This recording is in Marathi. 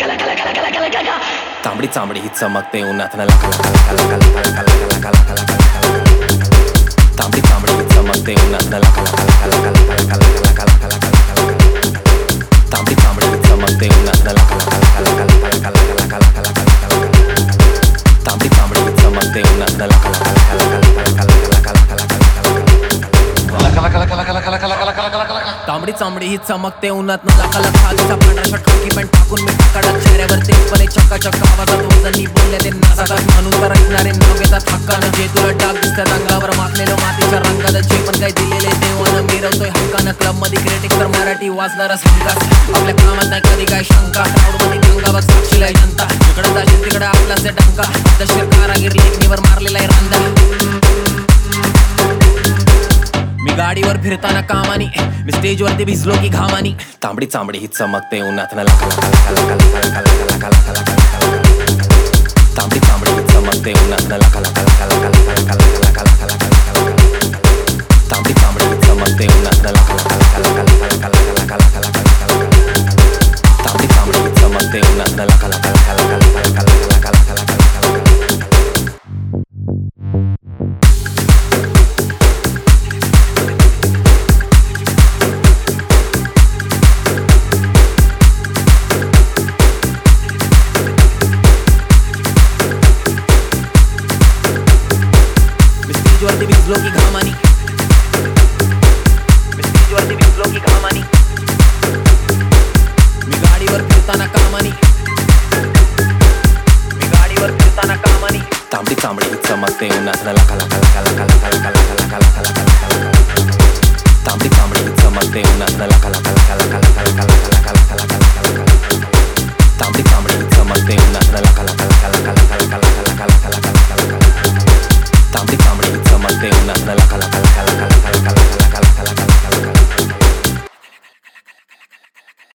तांबडी चांबडी ही चमकते उन्हात न लका लका लका लका लका लका लका लका लका. तांबडी चांबडी ही चमकते उन्हात न लका लका लका लका लका लका लका लका. तांबडी चांबडी ही चमकते उन्हात न लका लका लका लका लका लका लका लका. तांबडी चांबडी ही चमकते उन्हात न लका लका लका लका लका लका लका. तांबडी चांबडी ही चमकते उन्हात न लका लका. तिचा पांढरा शर्ट खाकी पॅन्ट टाकून मी टाकाडात चेहऱ्यावर तेपणे चक्काचक्क आवाजात वजनी बोलले ते नासातात म्हणून तर ऐकणारे नाव घेतात हक्कानं. जे तुला डाग दिसतात अंगावर माखलेलं मातीच्या रंगात जे पण काही दिलेले देवानं मिरवतोय हक्कानं. क्लब मध्ये क्रिटिक तर मराठी वाचणारच हमखास. आपल्या कामात नाही कधी काय शंका. क्राऊड मध्ये गंगावर साक्षीला जनता. जिकडे जाशील तिकडे आपलाच आहे डंका. दशर कारागीर लेखणीवर मारलेला आहे रांदा. मी गाडीवर फिरताना कामानी मी स्टेजवरती भिजलो की घामानी. तांबडी चांबडी ही चमकते उन्हात न लका लका लका लका लका लका लका. तांबडी चांबडी ही चमकते उन्हात न लका लका लका लका लका लका. तांबडी चांबडी ही चमकते उन्हात न लका लका लका लका लका. तांबडी चांबडी ही चमकते उन्हात न लका लका लका लका. स्टेजवरती भिजलो की घामानी. मी स्टेजवरती भिजलो की घामानी. मी गाडीवर फिरताना कामानी. मी गाडीवर फिरताना कामानी. तांबडी चांबडी ही चमकते उन्हात न लका लका लका.